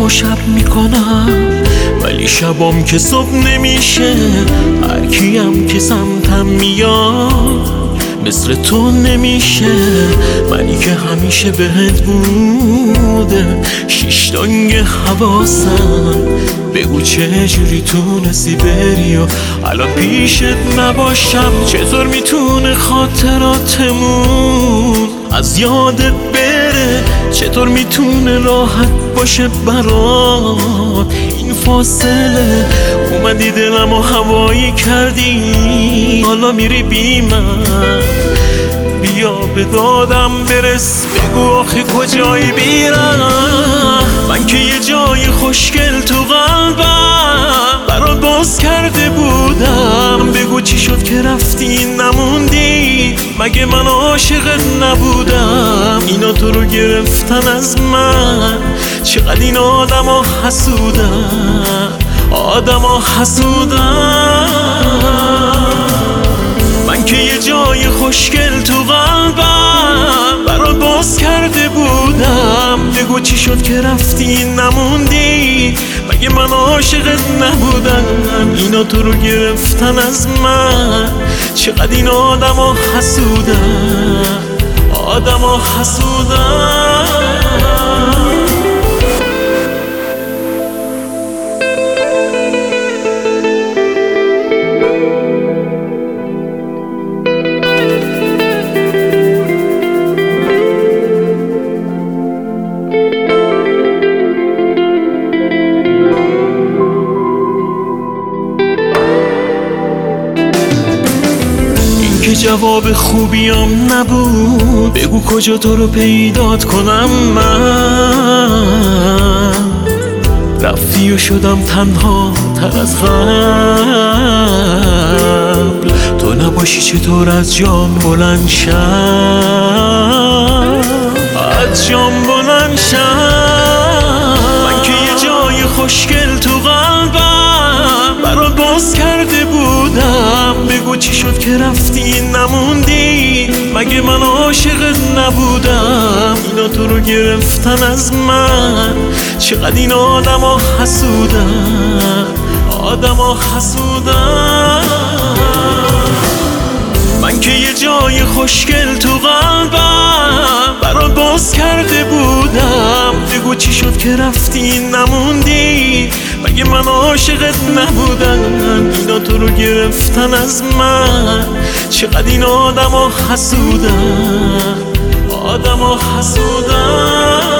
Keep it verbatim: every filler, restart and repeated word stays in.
شب میکنم، ولی شبام که صبح نمیشه. هر کیم که سمتم میاد مثل تو نمیشه. منی که همیشه بهت بوده شیش دنگ حواسم. بگو چه جوری تونستی بری و الان پیشت نباشم. چطور میتونه خاطراتمون از یادت بره؟ چطور میتونه راحت باشه برات این فاصله؟ اومدی دلم و هوایی کردی، حالا میری بی من. بیا به دادم برس، بگو آخه کجایی بیرم؟ من که یه جای خوشگل تو قلبم برات باز کرده بودم. بگو چی شد که رفتی نموندی؟ مگه من عاشقت نبودم؟ اینا تو رو گرفتن از من. چقدر این آدم ها حسودن، آدم ها حسودن. من که یه جای خوشگل تو قلبم برات باز کرده بودم. بگو چی شد که رفتی نموندی؟ مگه من عاشقت نبودم؟ اینا تو رو گرفتن از من. چقدر این آدم ها حسودن، آدم ها حسودن. که جواب خوبیم نبود. بگو کجا تو رو پیدات کنم من؟ رفتی و شدم تنها تر از قبل. تو نباشی چطور از جان بلند شم، از جان بلند شم. من که یه جای خوشگل تو قلبم برات باز کرده بودم. بگو چی شد که رفتی نموندی؟ مگه من عاشقت نبودم؟ اینا تو رو گرفتن از من. چقدر این آدم ها حسودن، آدم ها حسودن. من که یه جای خوشگل تو قلبم برات باز کرده بودم. بگو چی شد که رفتی نموندی؟ مگه من عاشقت نبودم؟ اینا تو رو گرفتن از من. چقدر این آدم ها حسودن، آدم ها حسودن.